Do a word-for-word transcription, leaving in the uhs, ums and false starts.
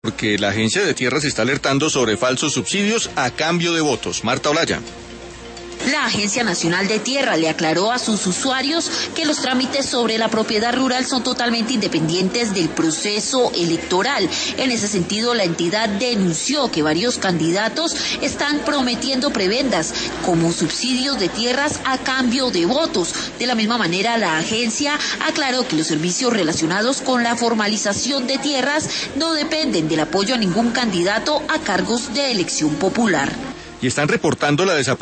Porque la Agencia de Tierras está alertando sobre falsos subsidios a cambio de votos. Marta Olaya. La Agencia Nacional de Tierra le aclaró a sus usuarios que los trámites sobre la propiedad rural son totalmente independientes del proceso electoral. En ese sentido, la entidad denunció que varios candidatos están prometiendo prebendas como subsidios de tierras a cambio de votos. De la misma manera, la agencia aclaró que los servicios relacionados con la formalización de tierras no dependen del apoyo a ningún candidato a cargos de elección popular. Y están reportando la desaparición